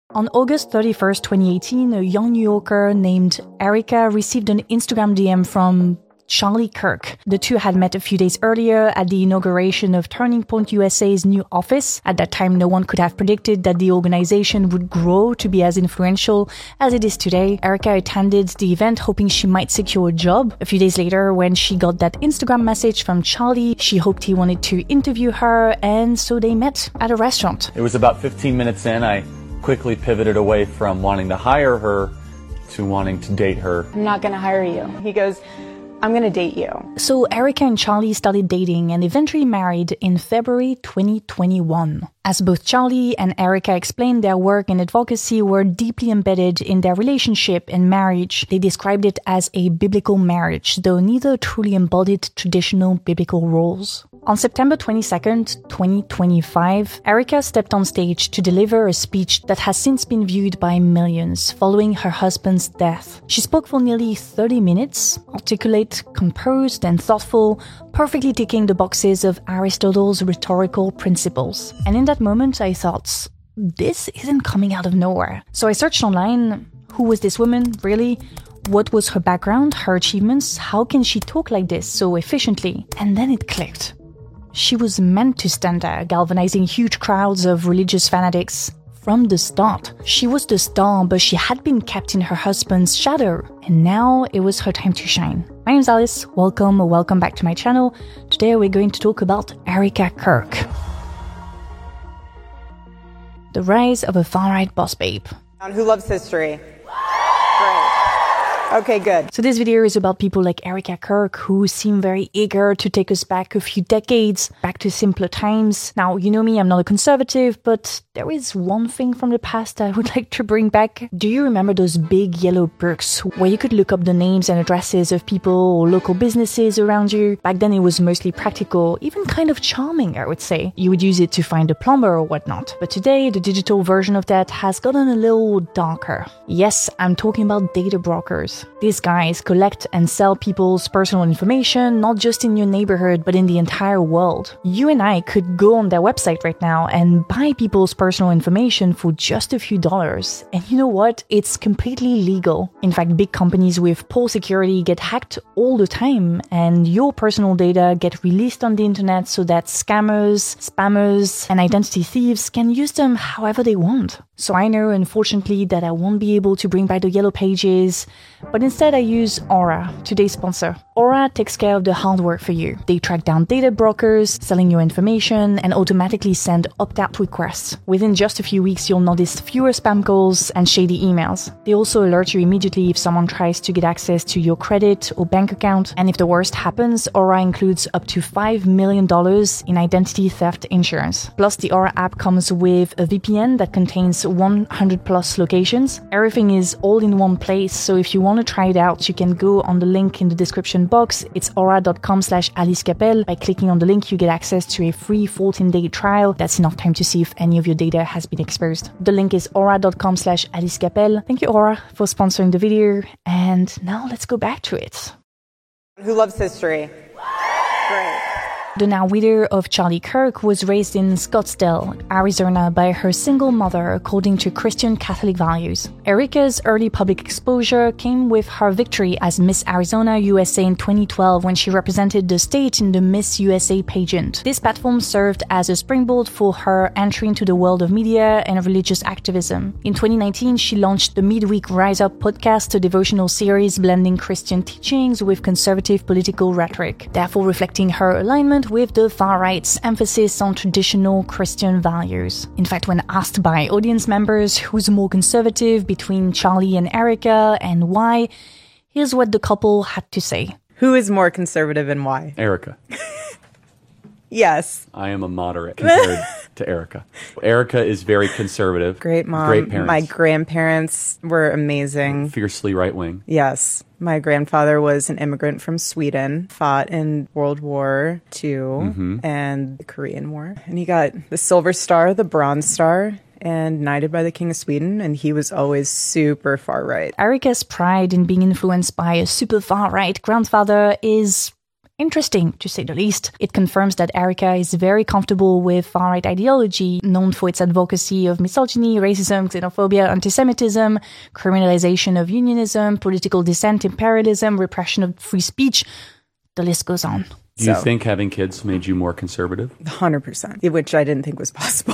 On August 31st, 2018, a young New Yorker named Erica received an Instagram DM from Charlie Kirk. The two had met a few days earlier at the inauguration of Turning Point USA's new office. At that time, no one could have predicted that the organization would grow to be as influential as it is today. Erica attended the event hoping she might secure a job. A few days later, when she got that Instagram message from Charlie, she hoped he wanted to interview her, and so they met at a restaurant. It was about 15 minutes in, I quickly pivoted away from wanting to hire her to wanting to date her. I'm not going to hire you. He goes, I'm going to date you. So Erica and Charlie started dating and eventually married in February 2021. As both Charlie and Erica explained, their work and advocacy were deeply embedded in their relationship and marriage. They described it as a biblical marriage, though neither truly embodied traditional biblical roles. On September 22nd, 2025, Erica stepped on stage to deliver a speech that has since been viewed by millions following her husband's death. She spoke for nearly 30 minutes, articulate, composed, and thoughtful, perfectly ticking the boxes of Aristotle's rhetorical principles. And in that moment, I thought, this isn't coming out of nowhere. So I searched online, who was this woman, really? What was her background, her achievements? How can she talk like this so efficiently? And then it clicked. She was meant to stand there, galvanizing huge crowds of religious fanatics. From the start, she was the star, but she had been kept in her husband's shadow, and now it was her time to shine. My name's Alice, welcome back to my channel. Today we're going to talk about Erica Kirk. The rise of a far-right boss babe. Who loves history? Great. Okay, good. So this video is about people like Erica Kirk, who seem very eager to take us back a few decades, back to simpler times. Now, you know me, I'm not a conservative, but there is one thing from the past I would like to bring back. Do you remember those big yellow books where you could look up the names and addresses of people or local businesses around you? Back then it was mostly practical, even kind of charming, I would say. You would use it to find a plumber or whatnot. But today, the digital version of that has gotten a little darker. Yes, I'm talking about data brokers. These guys collect and sell people's personal information, not just in your neighborhood, but in the entire world. You and I could go on their website right now and buy people's personal information for just a few dollars. And you know what? It's completely legal. In fact, big companies with poor security get hacked all the time, and your personal data get released on the internet so that scammers, spammers, and identity thieves can use them however they want. So I know, unfortunately, that I won't be able to bring back the yellow pages, but instead I use Aura, today's sponsor. Aura takes care of the hard work for you. They track down data brokers, selling your information, and automatically send opt-out requests. Within just a few weeks, you'll notice fewer spam calls and shady emails. They also alert you immediately if someone tries to get access to your credit or bank account. And if the worst happens, Aura includes up to $5 million in identity theft insurance. Plus, the Aura app comes with a VPN that contains 100 plus locations. Everything is all in one place, so if you want to try it out, you can go on the link in the description box. It's aura.com/AliceCapelle. By clicking on the link, you get access to a free 14-day trial. That's enough time to see if any of your data has been exposed. The link is aura.com/AliceCapelle. Thank you, Aura, for sponsoring the video. And now let's go back to it. Who loves history? Great. The now widow of Charlie Kirk was raised in Scottsdale, Arizona by her single mother according to Christian Catholic values. Erica's early public exposure came with her victory as Miss Arizona USA in 2012 when she represented the state in the Miss USA pageant. This platform served as a springboard for her entry into the world of media and religious activism. In 2019, she launched the Midweek Rise Up podcast, a devotional series blending Christian teachings with conservative political rhetoric, therefore reflecting her alignment with the far-right's emphasis on traditional Christian values. In fact, when asked by audience members who's more conservative between Charlie and Erica and why, here's what the couple had to say. Who is more conservative and why? Erica. Yes. I am a moderate compared to Erica. Erica is very conservative. Great mom. Great parents. My grandparents were amazing. Fiercely right-wing. Yes. My grandfather was an immigrant from Sweden, fought in World War II and the Korean War. And he got the Silver Star, the Bronze Star, and knighted by the King of Sweden, and he was always super far-right. Erica's pride in being influenced by a super far-right grandfather is Interesting, to say the least. It confirms that Erika is very comfortable with far-right ideology, known for its advocacy of misogyny, racism, xenophobia, anti-Semitism, criminalization of unionism, political dissent, imperialism, repression of free speech. The list goes on. Do you think having kids made you more conservative? 100%, which I didn't think was possible.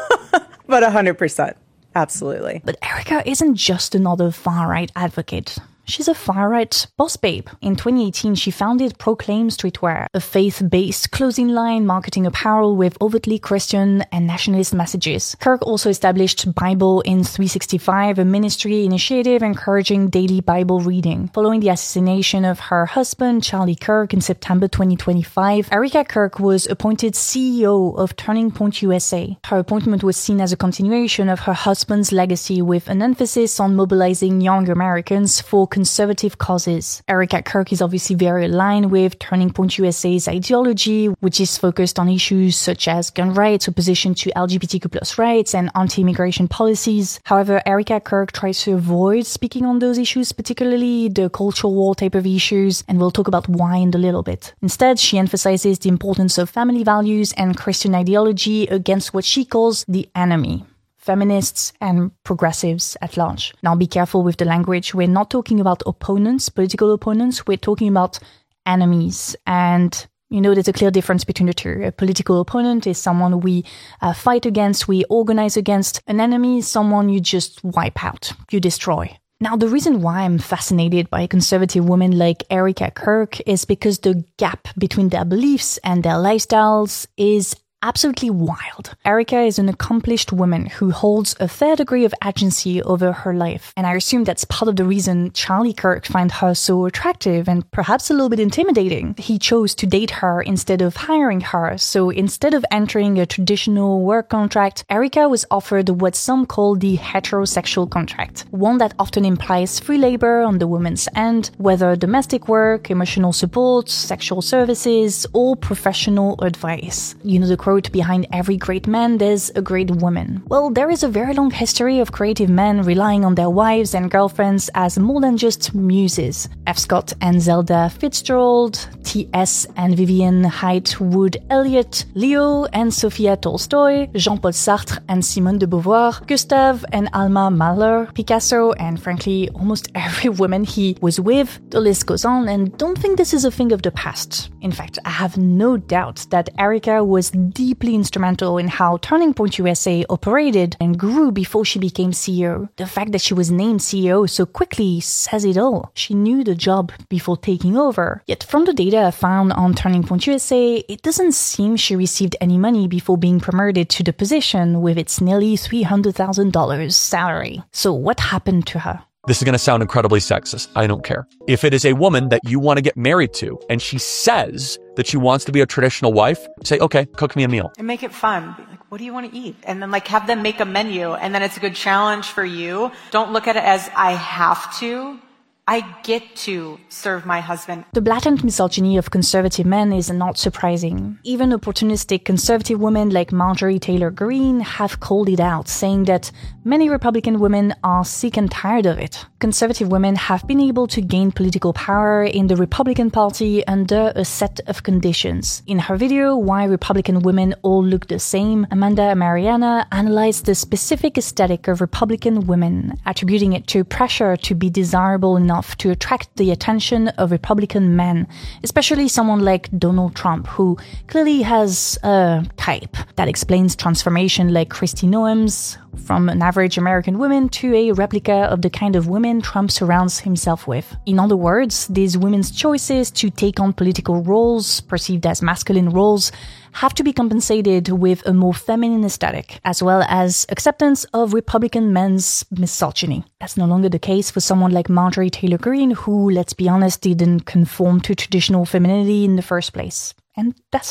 But 100%. Absolutely. But Erika isn't just another far-right advocate. She's a far-right boss babe. In 2018, she founded Proclaim Streetwear, a faith-based clothing line marketing apparel with overtly Christian and nationalist messages. Kirk also established Bible in 365, a ministry initiative encouraging daily Bible reading. Following the assassination of her husband, Charlie Kirk, in September 2025, Erika Kirk was appointed CEO of Turning Point USA. Her appointment was seen as a continuation of her husband's legacy, with an emphasis on mobilizing young Americans for conservative causes. Erika Kirk is obviously very aligned with Turning Point USA's ideology, which is focused on issues such as gun rights, opposition to LGBTQ+ rights, and anti-immigration policies. However, Erika Kirk tries to avoid speaking on those issues, particularly the cultural war type of issues, and we'll talk about why in a little bit. Instead, she emphasizes the importance of family values and Christian ideology against what she calls the enemy: feminists and progressives at large. Now, be careful with the language. We're not talking about opponents, political opponents. We're talking about enemies. And, there's a clear difference between the two. A political opponent is someone we fight against, we organize against. An enemy is someone you just wipe out, you destroy. Now, the reason why I'm fascinated by conservative women like Erika Kirk is because the gap between their beliefs and their lifestyles is absolutely wild. Erika is an accomplished woman who holds a fair degree of agency over her life. And I assume that's part of the reason Charlie Kirk finds her so attractive and perhaps a little bit intimidating. He chose to date her instead of hiring her. So instead of entering a traditional work contract, Erika was offered what some call the heterosexual contract, one that often implies free labor on the woman's end, whether domestic work, emotional support, sexual services, or professional advice. The quote behind every great man, there's a great woman. Well, there is a very long history of creative men relying on their wives and girlfriends as more than just muses. F. Scott and Zelda Fitzgerald, T.S. and Vivian Height Wood Elliott, Leo and Sophia Tolstoy, Jean-Paul Sartre and Simone de Beauvoir, Gustave and Alma Mahler, Picasso, and frankly, almost every woman he was with. The list goes on, and don't think this is a thing of the past. In fact, I have no doubt that Erika was deeply instrumental in how Turning Point USA operated and grew before she became CEO. The fact that she was named CEO so quickly says it all. She knew the job before taking over. Yet from the data I found on Turning Point USA, it doesn't seem she received any money before being promoted to the position with its nearly $300,000 salary. So what happened to her? This is going to sound incredibly sexist. I don't care. If it is a woman that you want to get married to and she says that she wants to be a traditional wife, say, okay, cook me a meal. And make it fun. Be like, what do you want to eat? And then have them make a menu, and then it's a good challenge for you. Don't look at it as I have to. I get to serve my husband. The blatant misogyny of conservative men is not surprising. Even opportunistic conservative women like Marjorie Taylor Greene have called it out, saying that many Republican women are sick and tired of it. Conservative women have been able to gain political power in the Republican Party under a set of conditions. In her video, Why Republican Women All Look the Same, Amanda Mariana analyzed the specific aesthetic of Republican women, attributing it to pressure to be desirable enough to attract the attention of Republican men, especially someone like Donald Trump, who clearly has a type. That explains transformation like Kristi Noem's, from an average American woman to a replica of the kind of women Trump surrounds himself with. In other words, these women's choices to take on political roles, perceived as masculine roles, have to be compensated with a more feminine aesthetic, as well as acceptance of Republican men's misogyny. That's no longer the case for someone like Marjorie Taylor Greene, who, let's be honest, didn't conform to traditional femininity in the first place. And that's fine.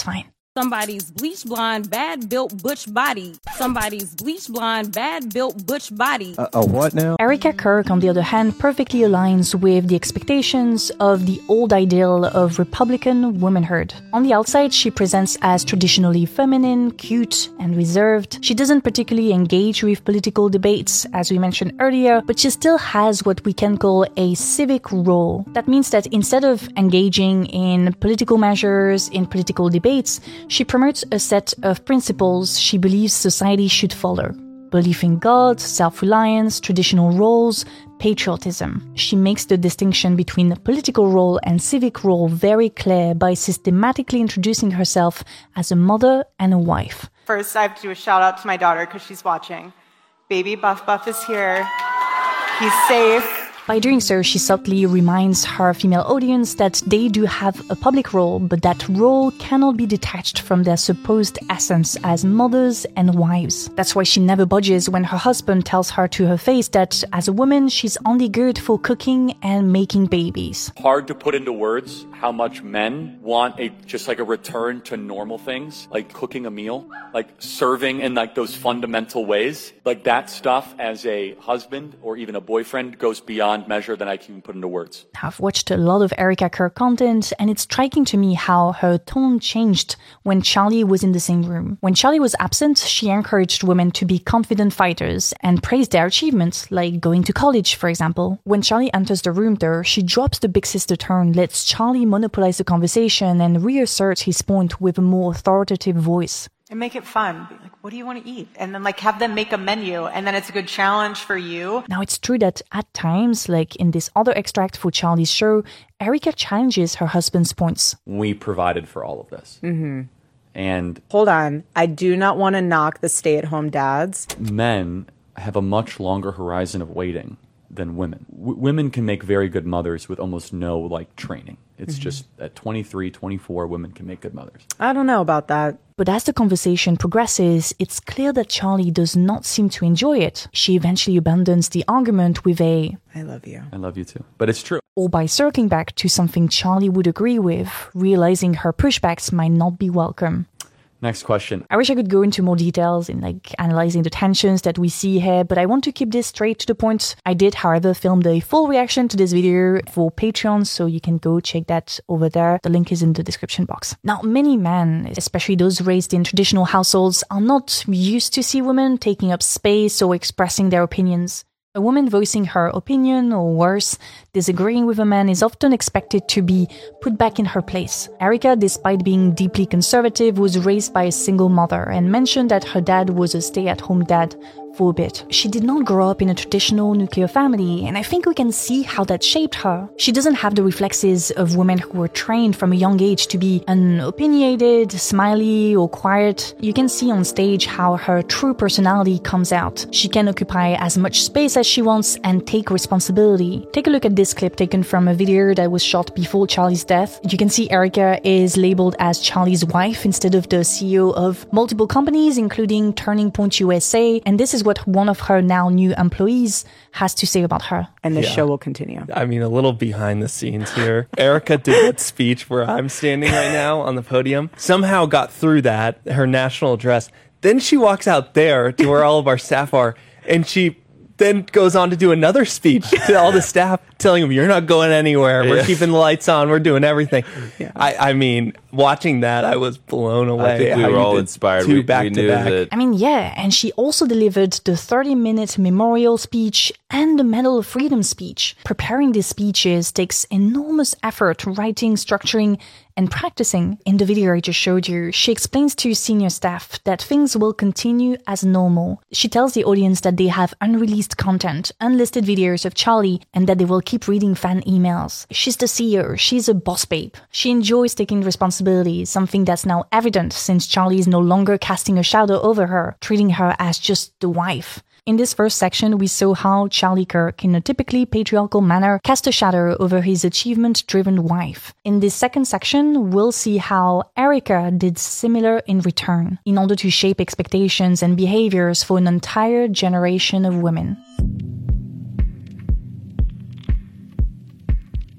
Somebody's bleach blonde, bad built butch body. Somebody's bleach blonde, bad built butch body. A what now? Erica Kirk, on the other hand, perfectly aligns with the expectations of the old ideal of Republican womanhood. On the outside, she presents as traditionally feminine, cute, and reserved. She doesn't particularly engage with political debates, as we mentioned earlier, but she still has what we can call a civic role. That means that instead of engaging in political measures, in political debates, she promotes a set of principles she believes society should follow. Belief in God, self-reliance, traditional roles, patriotism. She makes the distinction between the political role and civic role very clear by systematically introducing herself as a mother and a wife. First, I have to do a shout out to my daughter because she's watching. Baby Buff Buff is here. He's safe. By doing so, she subtly reminds her female audience that they do have a public role, but that role cannot be detached from their supposed essence as mothers and wives. That's why she never budges when her husband tells her to her face that as a woman, she's only good for cooking and making babies. Hard to put into words how much men want just like a return to normal things, like cooking a meal, like serving in like those fundamental ways. Like that stuff as a husband or even a boyfriend goes beyond measure than I can put into words. I've watched a lot of Erica Kirk content, and it's striking to me how her tone changed when Charlie was in the same room. When Charlie was absent, she encouraged women to be confident fighters and praised their achievements, like going to college, for example. When Charlie enters the room, though, she drops the big sister tone, lets Charlie monopolize the conversation, and reasserts his point with a more authoritative voice. And make it fun. Be like, what do you want to eat? And then have them make a menu, and then it's a good challenge for you. Now, it's true that at times, like in this other extract for Charlie's show, Erica challenges her husband's points. We provided for all of this. Mm-hmm. And Hold on. I do not want to knock the stay-at-home dads. men have a much longer horizon of waiting than women. Women can make very good mothers with almost no training. It's just at 23, 24, women can make good mothers. I don't know about that. But as the conversation progresses, it's clear that Charlie does not seem to enjoy it. She eventually abandons the argument with a I love you. I love you too. But it's true. or by circling back to something Charlie would agree with, realizing her pushbacks might not be welcome. Next question. I wish I could go into more details in analyzing the tensions that we see here, but I want to keep this straight to the point. I did, however, film a full reaction to this video for Patreon, so you can go check that over there. The link is in the description box. Now, many men, especially those raised in traditional households, are not used to see women taking up space or expressing their opinions. A woman voicing her opinion, or worse, disagreeing with a man, is often expected to be put back in her place. Erica, despite being deeply conservative, was raised by a single mother and mentioned that her dad was a stay-at-home dad for a bit. She did not grow up in a traditional nuclear family, and I think we can see how that shaped her. She doesn't have the reflexes of women who were trained from a young age to be unopinionated, smiley, or quiet. You can see on stage how her true personality comes out. She can occupy as much space as she wants and take responsibility. Take a look at this clip taken from a video that was shot before Charlie's death. You can see Erica is labeled as Charlie's wife instead of the CEO of multiple companies, including Turning Point USA, and this is what one of her now new employees has to say about her. And the show will continue. I mean, a little behind the scenes here. Erica did that speech where I'm standing right now on the podium. Somehow got through that, her national address. Then she walks out there to where all of our staff are, and she then goes on to do another speech to all the staff, telling them, you're not going anywhere. We're keeping the lights on. We're doing everything. Yeah. I mean, watching that, I was blown away. I think we were all inspired. We knew that. I mean, yeah, and she also delivered the 30-minute memorial speech and the Medal of Freedom speech. Preparing these speeches takes enormous effort, writing, structuring, and practicing. In the video I just showed you, she explains to senior staff that things will continue as normal. She tells the audience that they have unreleased content, unlisted videos of Charlie, and that they will keep reading fan emails. She's the CEO. She's a boss babe. She enjoys taking responsibility, something that's now evident since Charlie is no longer casting a shadow over her, treating her as just the wife. In this first section, we saw how Charlie Kirk, in a typically patriarchal manner, cast a shadow over his achievement-driven wife. In this second section, we'll see how Erica did similar in return, in order to shape expectations and behaviors for an entire generation of women.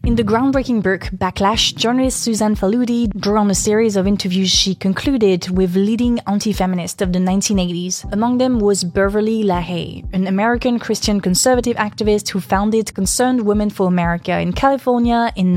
In the groundbreaking book Backlash, journalist Suzanne Faludi drew on a series of interviews she concluded with leading anti-feminists of the 1980s. Among them was Beverly LaHaye, an American Christian conservative activist who founded Concerned Women for America in California in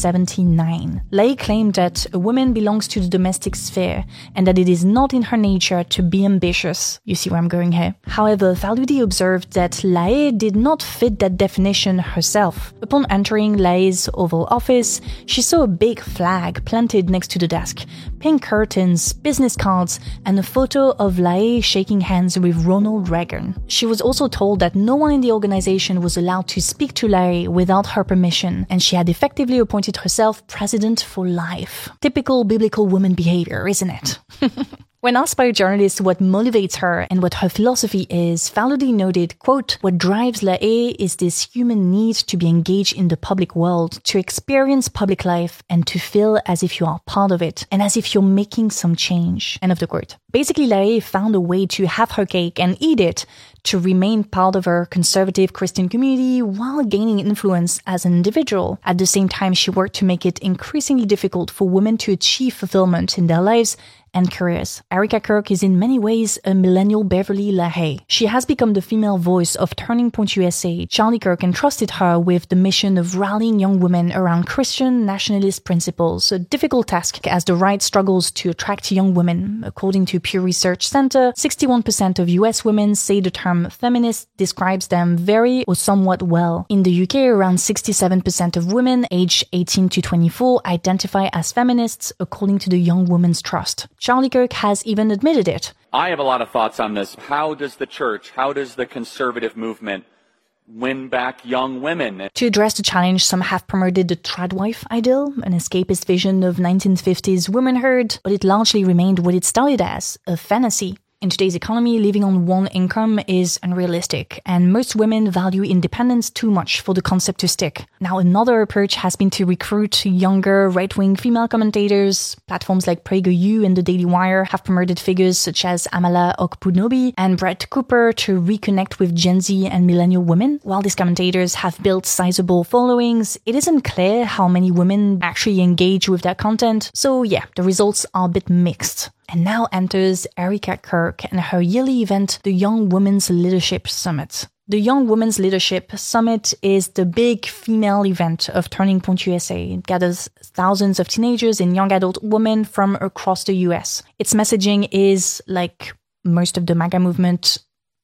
1979. LaHaye claimed that a woman belongs to the domestic sphere and that it is not in her nature to be ambitious. You see where I'm going here? However, Faludi observed that LaHaye did not fit that definition herself. Upon entering LaHaye's Oval Office, she saw a big flag planted next to the desk, pink curtains, business cards, and a photo of LaHaye shaking hands with Ronald Reagan. She was also told that no one in the organization was allowed to speak to LaHaye without her permission, and she had effectively appointed herself president for life. Typical biblical woman behavior, isn't it? When asked by a journalist what motivates her and what her philosophy is, Faludi noted, quote, "What drives LaHaye is this human need to be engaged in the public world, to experience public life, and to feel as if you are part of it, and as if you're making some change." End of the quote. Basically, LaHaye found a way to have her cake and eat it, to remain part of her conservative Christian community while gaining influence as an individual. At the same time, she worked to make it increasingly difficult for women to achieve fulfillment in their lives and careers. Erica Kirk is in many ways a millennial Beverly LaHaye. She has become the female voice of Turning Point USA. Charlie Kirk entrusted her with the mission of rallying young women around Christian nationalist principles, a difficult task as the right struggles to attract young women. According to Pew Research Center, 61% of US women say the term feminist describes them very or somewhat well. In the UK, around 67% of women aged 18 to 24 identify as feminists, according to the Young Women's Trust. Charlie Kirk has even admitted it. I have a lot of thoughts on this. How does the church, how does the conservative movement win back young women? To address the challenge, some have promoted the tradwife ideal, an escapist vision of 1950s womanhood, but it largely remained what it started as, a fantasy. In today's economy, living on one income is unrealistic, and most women value independence too much for the concept to stick. Now, another approach has been to recruit younger right-wing female commentators. Platforms like PragerU and The Daily Wire have promoted figures such as Amala Okpunobi and Brett Cooper to reconnect with Gen Z and millennial women. While these commentators have built sizable followings, it isn't clear how many women actually engage with their content. So yeah, the results are a bit mixed. And now enters Erica Kirk and her yearly event, the Young Women's Leadership Summit. The Young Women's Leadership Summit is the big female event of Turning Point USA. It gathers thousands of teenagers and young adult women from across the US. Its messaging is, like most of the MAGA movement,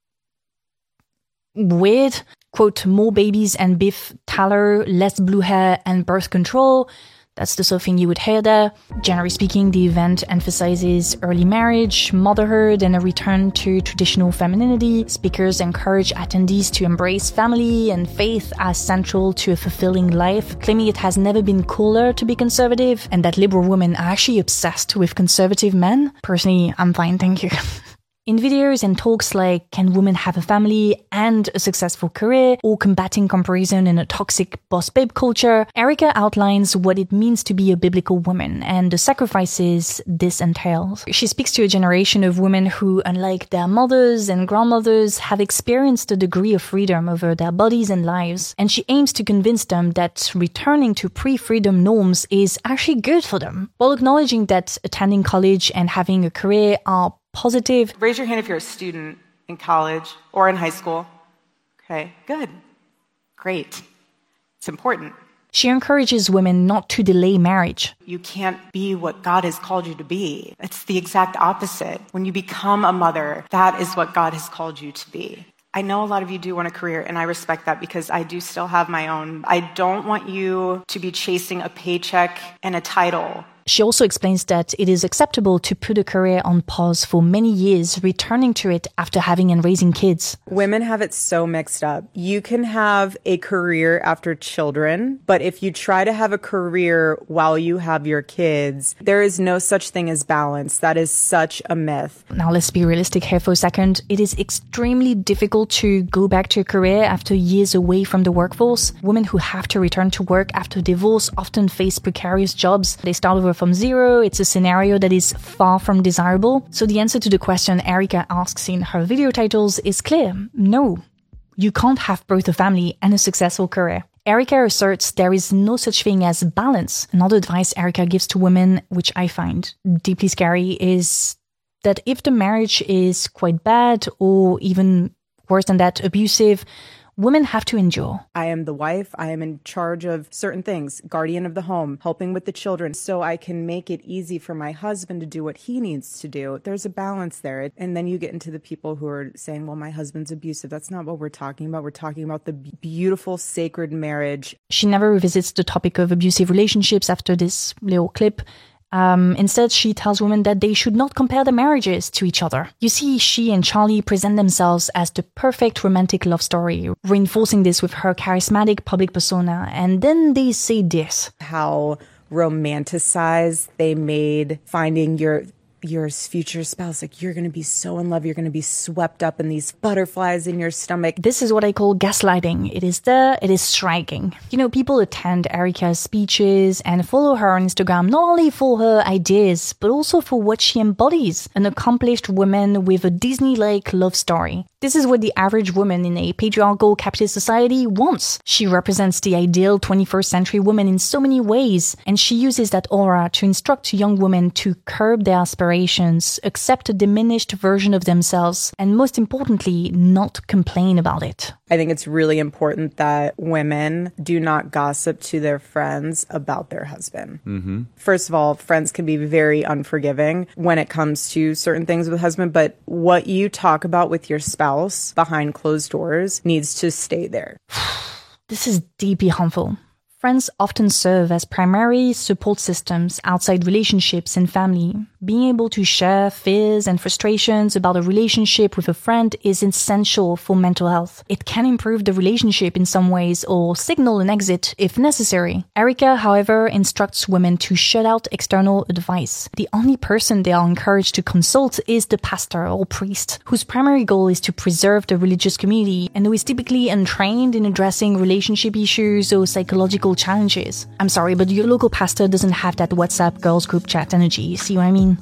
weird. Quote, more babies and beef tallow, less blue hair and birth control. That's the sort of thing you would hear there. Generally speaking, the event emphasizes early marriage, motherhood, and a return to traditional femininity. Speakers encourage attendees to embrace family and faith as central to a fulfilling life, claiming it has never been cooler to be conservative, and that liberal women are actually obsessed with conservative men. Personally, I'm fine, thank you. In videos and talks like Can Women Have a Family and a Successful Career, or Combating Comparison in a Toxic Boss Babe Culture, Erica outlines what it means to be a biblical woman and the sacrifices this entails. She speaks to a generation of women who, unlike their mothers and grandmothers, have experienced a degree of freedom over their bodies and lives, and she aims to convince them that returning to pre-freedom norms is actually good for them, while acknowledging that attending college and having a career are positive. Raise your hand if you're a student in college or in high school. Okay, good. Great. It's important. She encourages women not to delay marriage. You can't be what God has called you to be. It's the exact opposite. When you become a mother, that is what God has called you to be. I know a lot of you do want a career, and I respect that because I do still have my own. I don't want you to be chasing a paycheck and a title. She also explains that it is acceptable to put a career on pause for many years, returning to it after having and raising kids. Women have it so mixed up. You can have a career after children, but if you try to have a career while you have your kids, there is no such thing as balance. That is such a myth. Now let's be realistic here for a second. It is extremely difficult to go back to a career after years away from the workforce. Women who have to return to work after divorce often face precarious jobs. They start over from zero. It's a scenario that is far from desirable. So the answer to the question Erica asks in her video titles is clear. No. You can't have both a family and a successful career. Erica asserts there is no such thing as balance. Another advice Erica gives to women, which I find deeply scary, is that if the marriage is quite bad or even worse than that, abusive, women have to endure. I am the wife. I am in charge of certain things, guardian of the home, helping with the children, so I can make it easy for my husband to do what he needs to do. There's a balance there. And then you get into the people who are saying, well, my husband's abusive. That's not what we're talking about. We're talking about the beautiful, sacred marriage. She never revisits the topic of abusive relationships after this little clip. Instead, she tells women that they should not compare their marriages to each other. You see, she and Charlie present themselves as the perfect romantic love story, reinforcing this with her charismatic public persona. And then they say this. How romanticized they made finding your future spouse. Like, you're going to be so in love. You're going to be swept up in these butterflies in your stomach. This is what I call gaslighting. It is there. It is striking. You know, people attend Erica's speeches and follow her on Instagram, not only for her ideas, but also for what she embodies. An accomplished woman with a Disney-like love story. This is what the average woman in a patriarchal capitalist society wants. She represents the ideal 21st century woman in so many ways, and she uses that aura to instruct young women to curb their aspirations, accept a diminished version of themselves, and most importantly, not complain about it. I think it's really important that women do not gossip to their friends about their husband. Mm-hmm. First of all, friends can be very unforgiving when it comes to certain things with husband, but what you talk about with your spouse behind closed doors needs to stay there. This is deeply harmful. Friends often serve as primary support systems outside relationships and family. Being able to share fears and frustrations about a relationship with a friend is essential for mental health. It can improve the relationship in some ways or signal an exit if necessary. Erica, however, instructs women to shut out external advice. The only person they are encouraged to consult is the pastor or priest, whose primary goal is to preserve the religious community and who is typically untrained in addressing relationship issues or psychological challenges. I'm sorry, but your local pastor doesn't have that WhatsApp girls group chat energy. See what I mean?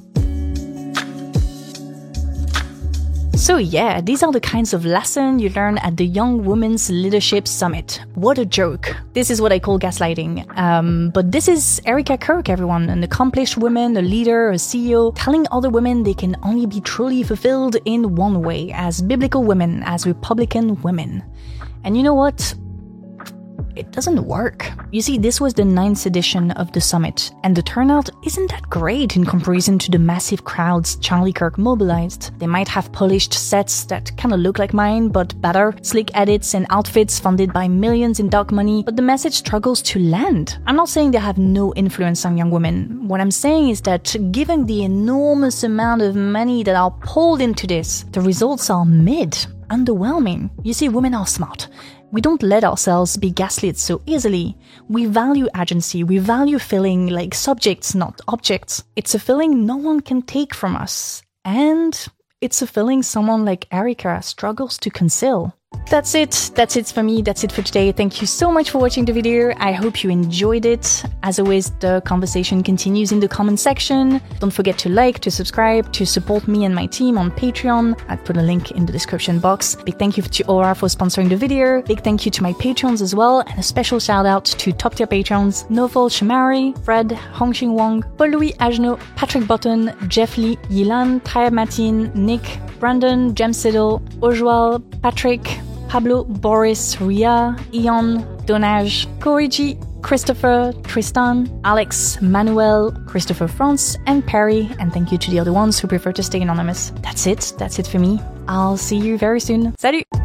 So yeah, these are the kinds of lessons you learn at the Young Women's Leadership Summit. What a joke. This is what I call gaslighting. But this is Erica Kirk, everyone, an accomplished woman, a leader, a CEO, telling other women they can only be truly fulfilled in one way, as biblical women, as Republican women. And you know what? It doesn't work. You see, this was the 9th edition of the summit, and the turnout isn't that great in comparison to the massive crowds Charlie Kirk mobilized. They might have polished sets that kinda look like mine, but better, slick edits and outfits funded by millions in dark money, but the message struggles to land. I'm not saying they have no influence on young women. What I'm saying is that given the enormous amount of money that are poured into this, the results are underwhelming. You see, women are smart. We don't let ourselves be gaslit so easily. We value agency. We value feeling like subjects, not objects. It's a feeling no one can take from us. And it's a feeling someone like Erica struggles to conceal. That's it. That's it for me. That's it for today. Thank you so much for watching the video. I hope you enjoyed it. As always, the conversation continues in the comment section. Don't forget to like, to subscribe, to support me and my team on Patreon. I'll put a link in the description box. Big thank you to Aura for sponsoring the video. Big thank you to my patrons as well. And a special shout out to top tier patrons Novel Shamari, Fred, Hongxing Wong, Paul-Louis Agenot, Patrick Button, Jeff Lee, Yilan, Taya Matin, Nick, Brandon, Jem Siddle, Ojual, Patrick, Pablo, Boris, Ria, Ion, Donage, Koriji, Christopher, Tristan, Alex, Manuel, Christopher France, and Perry. And thank you to the other ones who prefer to stay anonymous. That's it for me. I'll see you very soon. Salut!